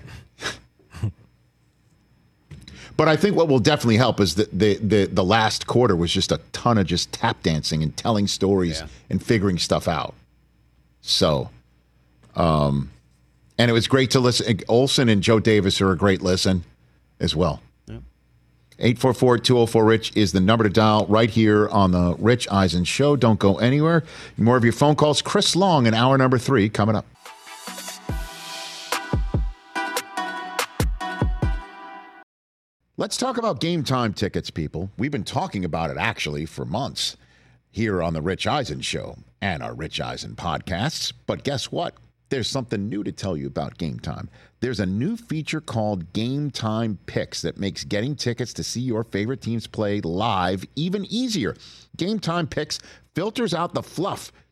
But I think what will definitely help is that the last quarter was just a ton of just tap dancing and telling stories and figuring stuff out. So, and it was great to listen. Olsen and Joe Davis are a great listen as well. 844-204-RICH is the number to dial right here on the Rich Eisen Show. Don't go anywhere. More of your phone calls. Chris Long in hour number 3 coming up. Let's talk about Game Time tickets, people. We've been talking about it actually for months here on the Rich Eisen Show and our Rich Eisen podcasts. But guess what? There's something new to tell you about Game Time. There's a new feature called Game Time Picks that makes getting tickets to see your favorite teams play live even easier. Game Time Picks filters out the fluff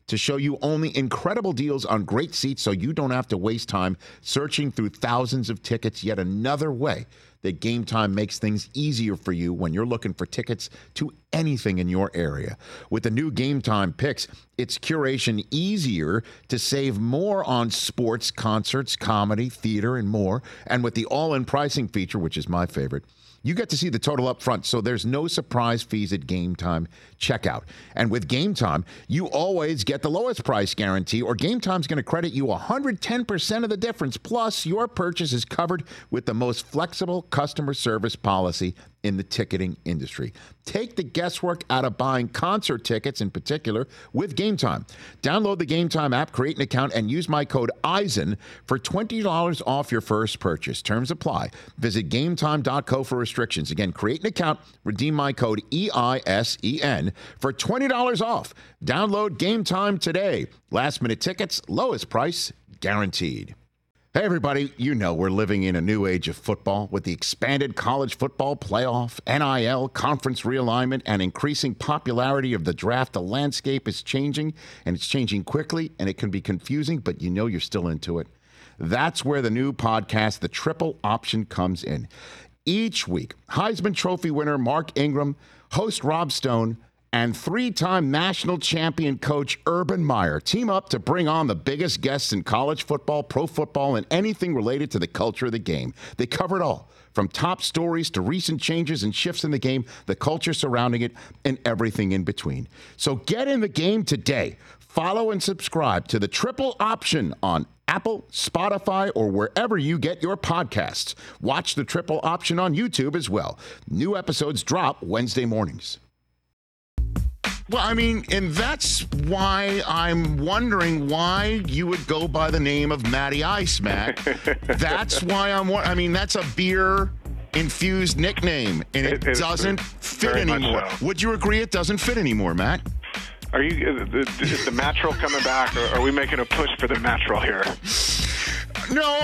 to show you only incredible deals on great seats so you don't have to waste time searching through thousands of tickets. Yet another way that Game Time makes things easier for you when you're looking for tickets to anything in your area. With the new Game Time picks, it's curation easier to save more on sports, concerts, comedy, theater, and more. And with the all-in pricing feature, which is my favorite, you get to see the total up front, so there's no surprise fees at Game Time checkout. And with Game Time, you always get the lowest price guarantee, or Game Time's going to credit you 110% of the difference. Plus, your purchase is covered with the most flexible customer service policy in the ticketing industry. Take the guesswork out of buying concert tickets in particular with Game Time. Download the Game Time app, create an account, and use my code EISEN for $20 off your first purchase. Terms apply. Visit GameTime.co for restrictions. Again, create an account, redeem my code EISEN for $20 off. Download Game Time today. Last minute tickets, lowest price guaranteed. Hey, everybody, you know we're living in a new age of football with the expanded college football playoff, NIL, conference realignment, and increasing popularity of the draft. The landscape is changing, and it's changing quickly, and it can be confusing, but you know you're still into it. That's where the new podcast, The Triple Option, comes in. Each week, Heisman Trophy winner Mark Ingram, host Rob Stone, and three-time national champion coach Urban Meyer team up to bring on the biggest guests in college football, pro football, and anything related to the culture of the game. They cover it all, from top stories to recent changes and shifts in the game, the culture surrounding it, and everything in between. So get in the game today. Follow and subscribe to The Triple Option on Apple, Spotify, or wherever you get your podcasts. Watch The Triple Option on YouTube as well. New episodes drop Wednesday mornings. Well, I mean, and that's why I'm wondering why you would go by the name of Matty Ice, Matt. That's why I mean, that's a beer-infused nickname, and it doesn't fit anymore. So. Would you agree it doesn't fit anymore, Matt? Are you is the Mattrel coming back, or are we making a push for the Mattrel here? No,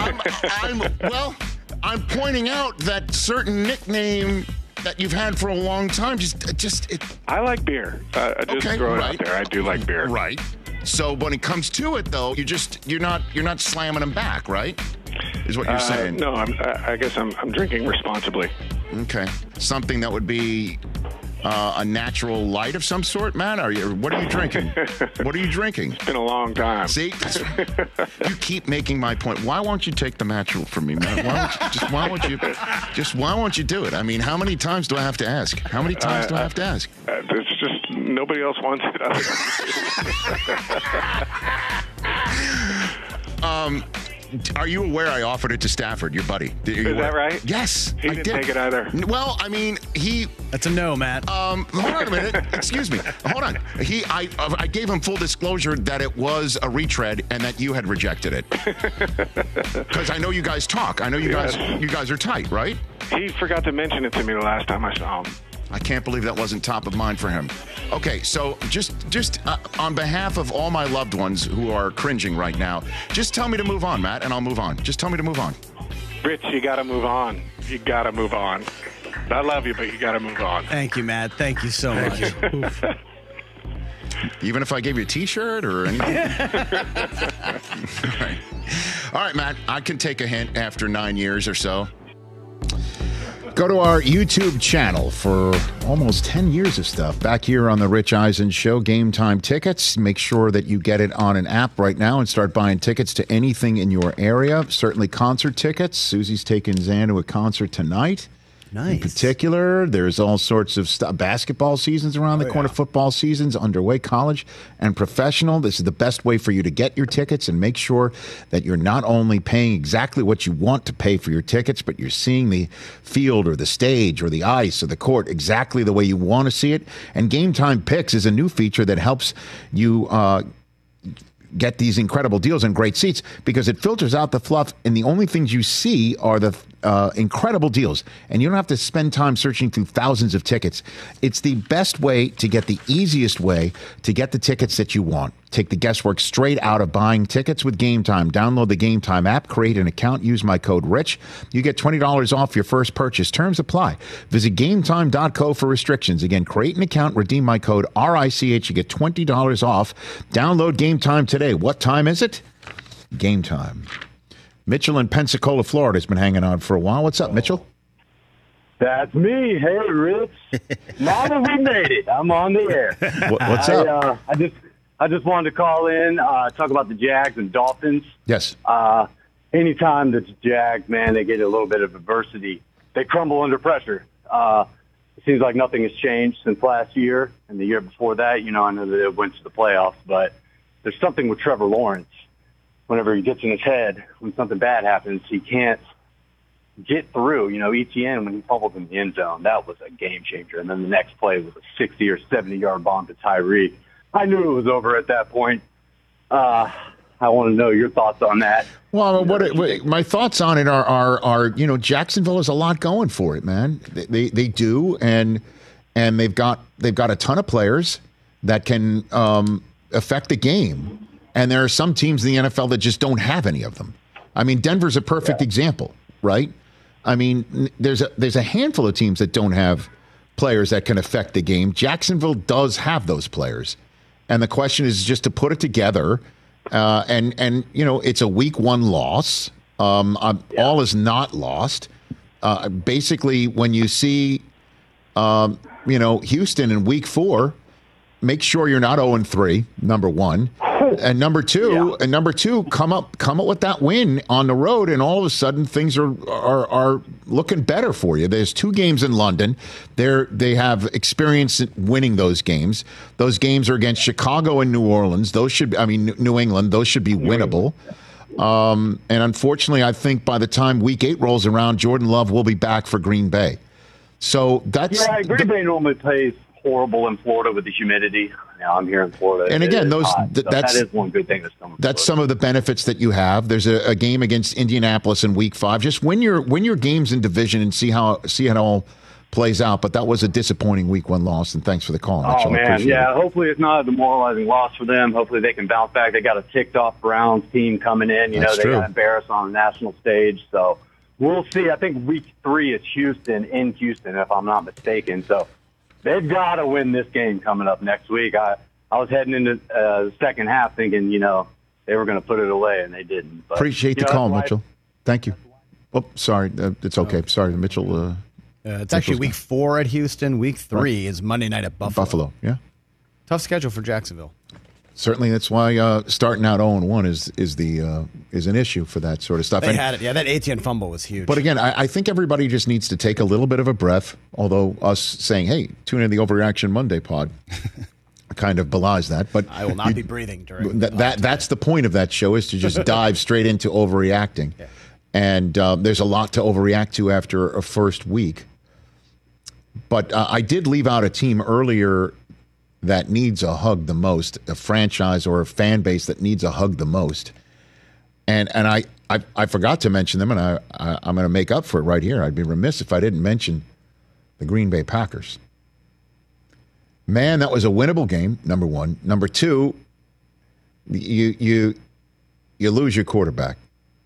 I'm pointing out that certain nickname that you've had for a long time. I like beer. I just throw it out there. I do like beer. Right. So when it comes to it, though, you're not slamming them back, right? Is what you're saying? No, I guess I'm drinking responsibly. Okay. Something that would be a natural light of some sort, Matt? What are you drinking? What are you drinking? It's been a long time. See, you keep making my point. Why won't you take the natural from me, Matt? Why won't you do it? I mean, how many times do I have to ask? How many times do I have to ask? There's just nobody else wants it. Are you aware I offered it to Stafford, your buddy? Is that right? Yes, he didn't take it either. Well, I mean, That's a no, Matt. Hold on a minute. Excuse me. Hold on. I gave him full disclosure that it was a retread and that you had rejected it. Because I know you guys talk. I know you guys are tight, right? He forgot to mention it to me the last time I saw him. I can't believe that wasn't top of mind for him. Okay, so just on behalf of all my loved ones who are cringing right now, just tell me to move on, Matt, and I'll move on. Just tell me to move on. Rich, you got to move on. You got to move on. I love you, but you got to move on. Thank you, Matt. Thank you so much. Even if I gave you a T-shirt or anything? All right, Matt, I can take a hint after 9 years or so. Go to our YouTube channel for almost 10 years of stuff. Back here on the Rich Eisen Show, Game Time tickets. Make sure that you get it on an app right now and start buying tickets to anything in your area. Certainly concert tickets. Susie's taking Zan to a concert tonight. Nice. In particular, there's all sorts of stuff. Basketball season's around the corner. Football season's underway. College and professional. This is the best way for you to get your tickets and make sure that you're not only paying exactly what you want to pay for your tickets, but you're seeing the field or the stage or the ice or the court exactly the way you want to see it. And Game Time Picks is a new feature that helps you get these incredible deals and great seats because it filters out the fluff, and the only things you see are the incredible deals, and you don't have to spend time searching through thousands of tickets. It's the best way to get the easiest way to get the tickets that you want. Take the guesswork straight out of buying tickets with Game Time. Download the Game Time app, create an account, use my code RICH. You get $20 off your first purchase. Terms apply. Visit GameTime.co for restrictions. Again, create an account, redeem my code RICH. You get $20 off. Download Game Time today. What time is it? Game Time. Mitchell in Pensacola, Florida has been hanging on for a while. What's up, Mitchell? That's me. Hey, Rich. Now that we made it, I'm on the air. What's up? I just wanted to call in, talk about the Jags and Dolphins. Yes. Anytime the Jags, man, they get a little bit of adversity, they crumble under pressure. It seems like nothing has changed since last year and the year before that. You know, I know that it went to the playoffs, but there's something with Trevor Lawrence. Whenever he gets in his head, when something bad happens, he can't get through. You know, ETN, when he fumbled in the end zone, that was a game changer. And then the next play was a 60 or 70-yard bomb to Tyreek. I knew it was over at that point. I want to know your thoughts on that. Well, my thoughts on it are you know, Jacksonville has a lot going for it, man. They do, and they've got a ton of players that can affect the game. And there are some teams in the NFL that just don't have any of them. I mean, Denver's a perfect example, right? I mean, there's a handful of teams that don't have players that can affect the game. Jacksonville does have those players. And the question is just to put it together. And you know, it's a week 1 loss. All is not lost. Basically, when you see, you know, Houston in week 4, make sure you're not 0-3, number one. And number two, come up with that win on the road, and all of a sudden things are looking better for you. There's 2 games in London. They have experience in winning those games. Those games are against Chicago and New Orleans. New England. Those should be winnable. And unfortunately, I think by the time week 8 rolls around, Jordan Love will be back for Green Bay. So that's Green Bay normally plays horrible in Florida with the humidity. Now I'm here in Florida. And again, that is one good thing that's coming. That's some of the benefits that you have. There's a game against Indianapolis in week 5. Just win your games in division and see how it all plays out. But that was a disappointing week 1 loss. And thanks for the call, Mitchell. Oh man, yeah. Hopefully it's not a demoralizing loss for them. Hopefully they can bounce back. They got a ticked off Browns team coming in. They got embarrassed on a national stage. So we'll see. I think week 3 is Houston, if I'm not mistaken. So they've got to win this game coming up next week. I was heading into the second half thinking, you know, they were going to put it away, and they didn't. But, appreciate the call, Mitchell. Thank you. Oh, sorry. It's okay. Sorry, Mitchell. It's actually week 4 at Houston. Week 3 is Monday night at Buffalo. Yeah. Tough schedule for Jacksonville. Certainly, that's why starting out 0-1 is an issue for that sort of stuff. They had it. Yeah, that Etienne fumble was huge. But again, I think everybody just needs to take a little bit of a breath. Although us saying, "Hey, tune in the Overreaction Monday pod," kind of belies that. But I will not be breathing during that's the point of that show, is to just dive straight into overreacting. Yeah. And there's a lot to overreact to after a first week. But I did leave out a team earlier that needs a hug the most, a franchise or a fan base that needs a hug the most. And I forgot to mention them, and I'm going to make up for it right here. I'd be remiss if I didn't mention the Green Bay Packers. Man, that was a winnable game, number one. Number two, you lose your quarterback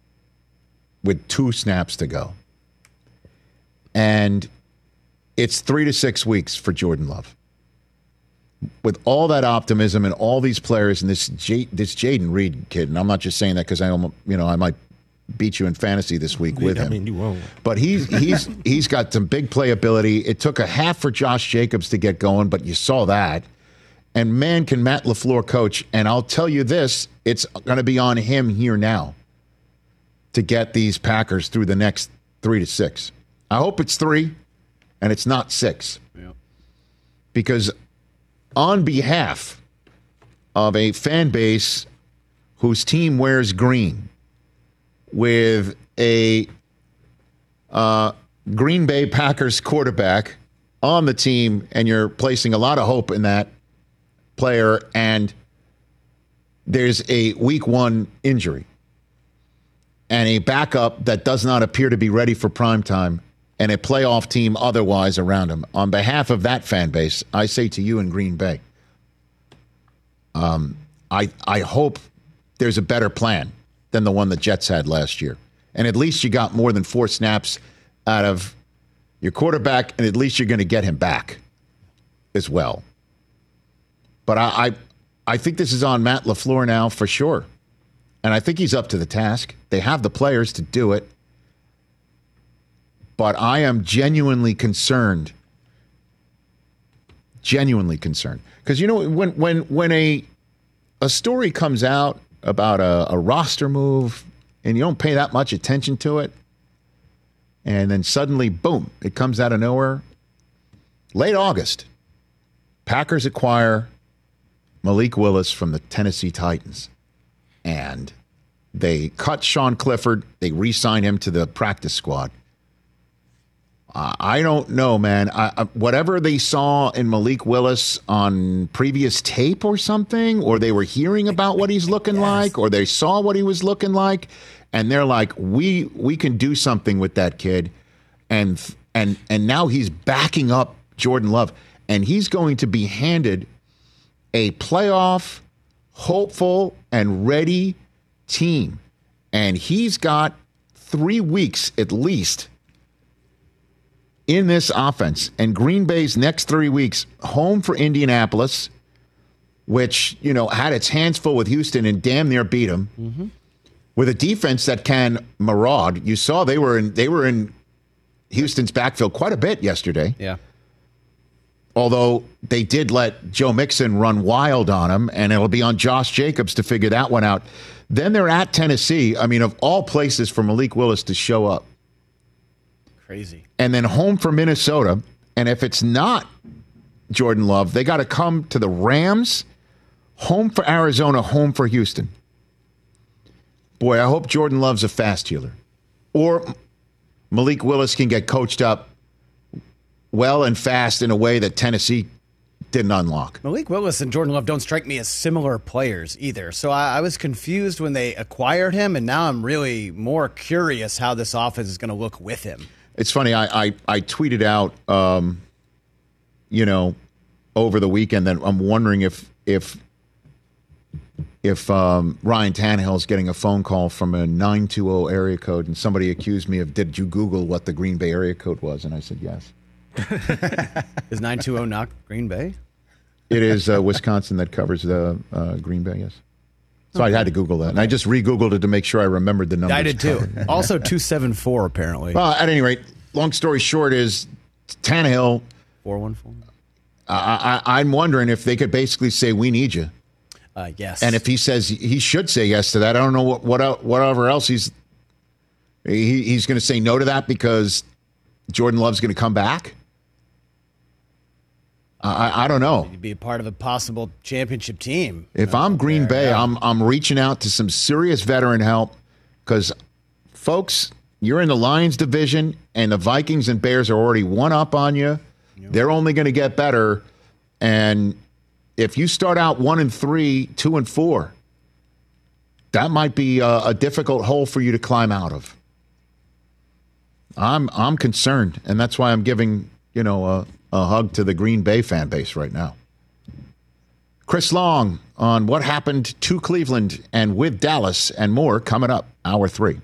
with 2 snaps to go. And it's 3 to 6 weeks for Jordan Love. With all that optimism and all these players and this Jaden Reed kid, and I'm not just saying that because I might beat you in fantasy this week with him. I mean, you won't. But he's got some big playability. It took a half for Josh Jacobs to get going, but you saw that. And man, can Matt LaFleur coach. And I'll tell you this, it's going to be on him here now to get these Packers through the next 3 to 6. I hope it's 3 and it's not 6. Yeah. Because on behalf of a fan base whose team wears green, with a Green Bay Packers quarterback on the team, and you're placing a lot of hope in that player, and there's a week 1 injury. and a backup that does not appear to be ready for prime time, and a playoff team otherwise around him. On behalf of that fan base, I say to you in Green Bay, I hope there's a better plan than the one the Jets had last year. And at least you got more than 4 snaps out of your quarterback, and at least you're going to get him back as well. But I think this is on Matt LaFleur now for sure. And I think he's up to the task. They have the players to do it. But I am genuinely concerned. Genuinely concerned. Because, when a story comes out about a roster move and you don't pay that much attention to it, and then suddenly, boom, it comes out of nowhere. Late August, Packers acquire Malik Willis from the Tennessee Titans. And they cut Sean Clifford. They re-sign him to the practice squad. I don't know, man. Whatever they saw in Malik Willis on previous tape or something, or they were hearing about what he's looking like, or they saw what he was looking like, and they're like, we can do something with that kid. And now he's backing up Jordan Love, and he's going to be handed a playoff, hopeful, and ready team. And he's got 3 weeks at least in this offense. And Green Bay's next 3 weeks, home for Indianapolis, which, had its hands full with Houston and damn near beat them, with a defense that can maraud. You saw they were in Houston's backfield quite a bit yesterday. Yeah. Although they did let Joe Mixon run wild on him, and it'll be on Josh Jacobs to figure that one out. Then they're at Tennessee. I mean, of all places for Malik Willis to show up. Crazy. And then home for Minnesota. And if it's not Jordan Love, they got to come to the Rams, home for Arizona, home for Houston. Boy, I hope Jordan Love's a fast healer. Or Malik Willis can get coached up well and fast in a way that Tennessee didn't unlock. Malik Willis and Jordan Love don't strike me as similar players either. So I was confused when they acquired him, and now I'm really more curious how this offense is going to look with him. It's funny. I tweeted out, over the weekend that I'm wondering if Ryan Tannehill's getting a phone call from a 920 area code, and somebody accused me of, did you Google what the Green Bay area code was? And I said, yes. Is 920 not Green Bay? It is Wisconsin that covers the Green Bay, yes. So I had to Google that. And I just re-Googled it to make sure I remembered the numbers. I did too. Also 274, apparently. Well, at any rate, long story short is Tannehill. 414. I'm wondering if they could basically say, we need you. Yes. And if he says he should say yes to that, I don't know whatever else he's going to say no to that because Jordan Love's going to come back. I don't know. You'd be a part of a possible championship team. If I'm Green Bay, yeah. I'm reaching out to some serious veteran help because, folks, you're in the Lions division and the Vikings and Bears are already one up on you. Yep. They're only going to get better. And if you start out 1-3, 2-4, that might be a difficult hole for you to climb out of. I'm concerned, and that's why I'm giving a hug to the Green Bay fan base right now. Chris Long on what happened to Cleveland and with Dallas and more coming up, hour 3.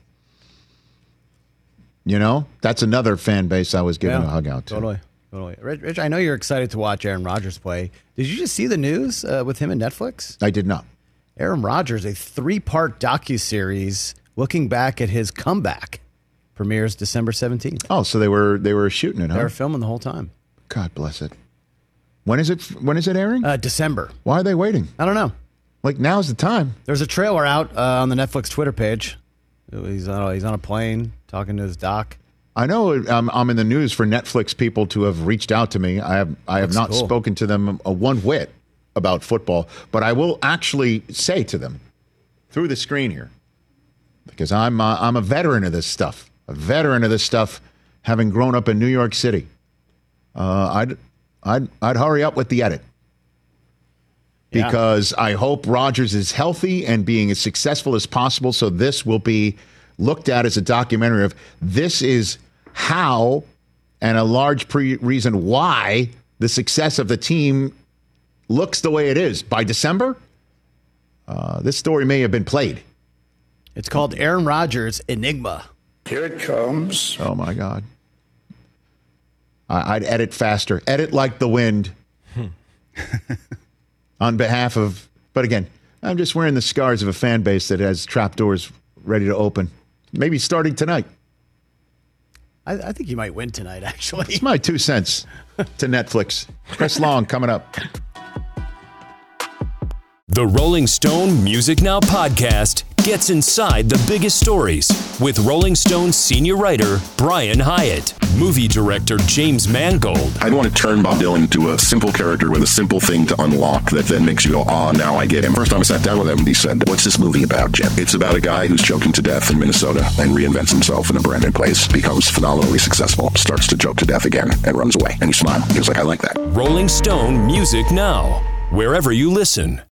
That's another fan base I was giving a hug out to. Totally. Rich, I know you're excited to watch Aaron Rodgers play. Did you just see the news with him and Netflix? I did not. Aaron Rodgers, a 3-part docuseries looking back at his comeback. Premieres December 17th. Oh, so they were shooting it, huh? They were filming the whole time. God bless it. When is it airing? December. Why are they waiting? I don't know. Like, now's the time. There's a trailer out on the Netflix Twitter page. He's on a plane talking to his doc. I know I'm in the news for Netflix people to have reached out to me. I have not spoken to them one whit about football, but I will actually say to them through the screen here, because I'm a veteran of this stuff. A veteran of this stuff, having grown up in New York City. I'd hurry up with the edit. because I hope Rodgers is healthy and being as successful as possible. So this will be looked at as a documentary of this is how and a large reason why the success of the team looks the way it is. By December, this story may have been played. It's called Aaron Rodgers Enigma. Here it comes. Oh, my God. I'd edit faster. Edit like the wind. On behalf of, but again, I'm just wearing the scars of a fan base that has trapdoors ready to open. Maybe starting tonight. I think you might win tonight, actually. It's my 2 cents to Netflix. Chris Long coming up. The Rolling Stone Music Now podcast gets inside the biggest stories with Rolling Stone senior writer Brian Hyatt, movie director James Mangold. I'd want to turn Bob Dylan into a simple character with a simple thing to unlock that then makes you go, oh, now I get him. First time I sat down with him, he said, what's this movie about, Jim? It's about a guy who's choking to death in Minnesota and reinvents himself in a brand new place, becomes phenomenally successful, starts to choke to death again, and runs away. And he smiled. He was like, I like that. Rolling Stone Music Now, wherever you listen.